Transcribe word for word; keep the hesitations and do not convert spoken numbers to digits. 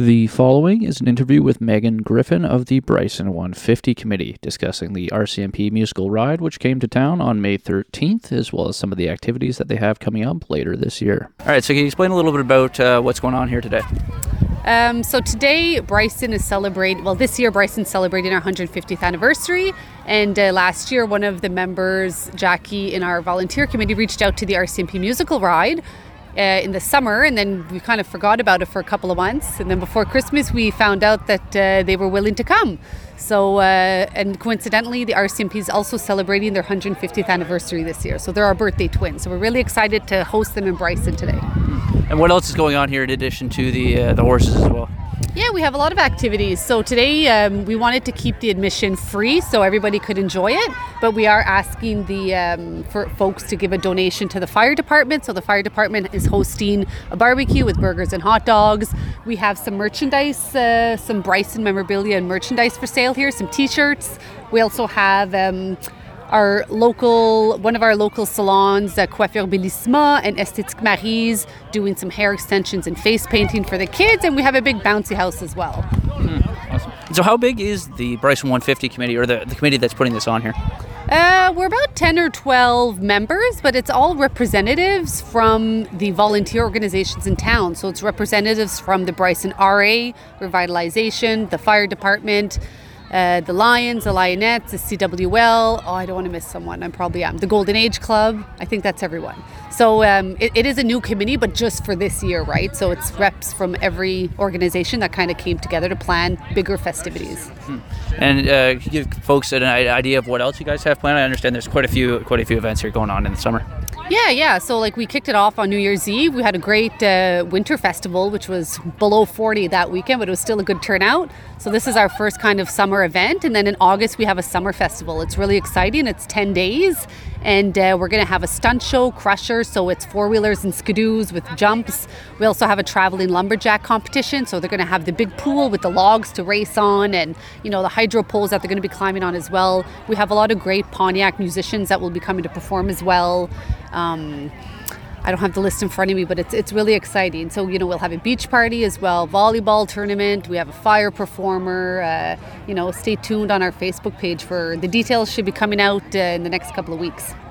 The following is an interview with Megan Griffin of the Bryson one fifty Committee, discussing the R C M P musical ride, which came to town on May thirteenth, as well as some of the activities that they have coming up later this year. All right, so can you explain a little bit about uh, what's going on here today? Um, so today, Bryson is celebrating, well, this year Bryson's celebrating our one hundred fiftieth anniversary. And uh, last year, one of the members, Jackie, in our volunteer committee, reached out to the R C M P musical ride Uh, in the summer, and then we kind of forgot about it for a couple of months, and then before Christmas we found out that uh, they were willing to come. So uh, and coincidentally the R C M P is also celebrating their one hundred fiftieth anniversary this year, so they're our birthday twins, so we're really excited to host them in Bryson today. And what else is going on here in addition to the uh, the horses as well? Yeah, we have a lot of activities. So today um, we wanted to keep the admission free so everybody could enjoy it, but we are asking the um, for folks to give a donation to the fire department. So the fire department is hosting a barbecue with burgers and hot dogs. We have some merchandise, uh, some Bryson memorabilia and merchandise for sale here, some t-shirts. We also have um, our local, one of our local salons, uh, Coiffure Bellissima and Esthétique Marie's, doing some hair extensions and face painting for the kids, and we have a big bouncy house as well. Mm, awesome. So how big is the Bryson one fifty committee, or the, the committee that's putting this on here? Uh, we're about ten or twelve members, but it's all representatives from the volunteer organizations in town. So it's representatives from the Bryson R A, Revitalization, the fire department, Uh, the Lions, the Lionettes, the C W L. Oh, I don't want to miss someone. I probably am. The Golden Age Club. I think that's everyone. So um, it, it is a new committee, but just for this year, right? So it's reps from every organization that kind of came together to plan bigger festivities. Hmm. And uh, can you give folks an idea of what else you guys have planned? I understand there's quite a few, quite a few events here going on in the summer. Yeah, yeah. So like we kicked it off on New Year's Eve. We had a great uh, winter festival, which was below forty that weekend, but it was still a good turnout. So this is our first kind of summer event. And then in August, we have a summer festival. It's really exciting. It's ten days. And uh, we're going to have a stunt show, Crusher. So it's four-wheelers and skidoos with jumps. We also have a traveling lumberjack competition. So they're going to have the big pool with the logs to race on, and, you know, the hydro poles that they're going to be climbing on as well. We have a lot of great Pontiac musicians that will be coming to perform as well. Um, I don't have the list in front of me, but it's it's really exciting. So, you know, we'll have a beach party as well, volleyball tournament. We have a fire performer. Uh, you know, stay tuned on our Facebook page for the details. Should be coming out uh, in the next couple of weeks.